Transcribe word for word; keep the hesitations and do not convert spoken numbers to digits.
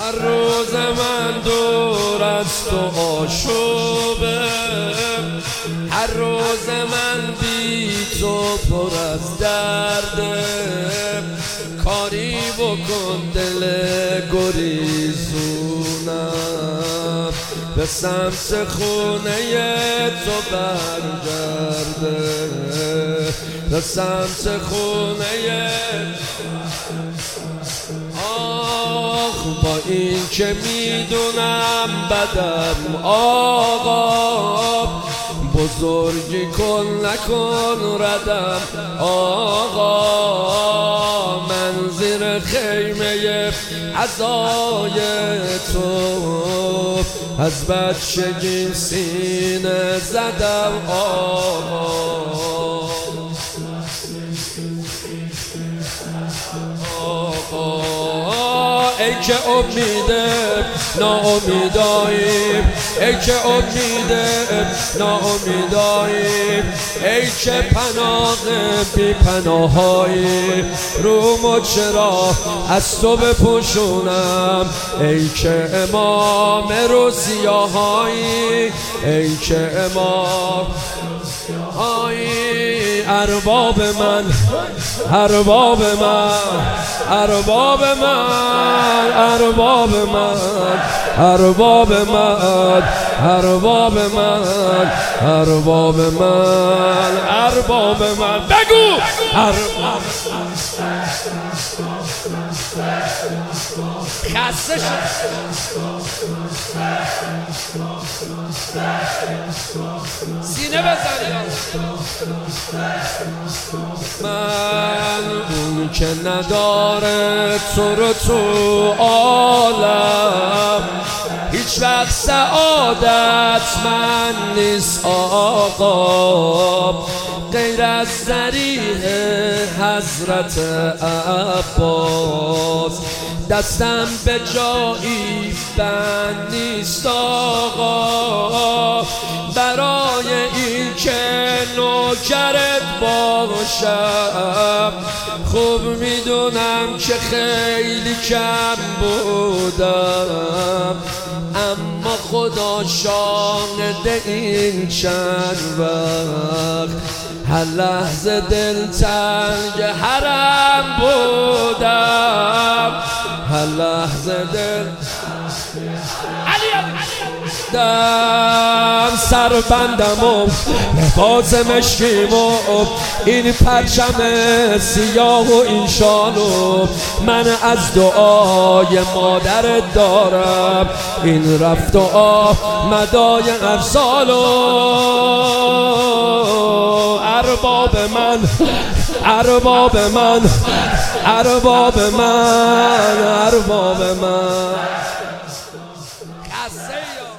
هر روز من دور از تو آشوبه، هر روز من بی تو پر از درده. کاری بکن دل گریزونم به سمت خونه تو برگرده، به سمت خونه. آخ با این که میدونم بدم آقا، بزرگی کن نکن ردم آقا. من زیر خیمه عزای تو از بچگی سینه زدم آقا. ای که امیده ناامیداییم، ای که امیده ناامیداییم، ای که پناه بی پناهایی. رومو چرا از تو بپوشونم، ای که امام روزیاهایی، ای که امام آی. ارباب من، ارباب من، ارباب من، ارباب من، ارباب من، ارباب من، ارباب من، ارباب من. بگو ارباب خسته شد. سینه بزنی. من اون که نداره تو رو تو عالم، هیچ وقت سعادت من نیست آقا، غیر از ذریع حضرت عباس. دستم به جایی بند نیست آقا، برای این که نوکرت باشم. خوب میدونم که خیلی کم بودم، اما خدا شاهد این چند وقت هر لحظه دل تنگ حرم بودم، هر لحظه دل دم سربندم و لباس مشکیم و این پرچم سیاه و این شالو. من از دعای مادرت دارم این رفت و آمدای ارسالو. ارباب من، ارباب من، ارباب من، ارباب من.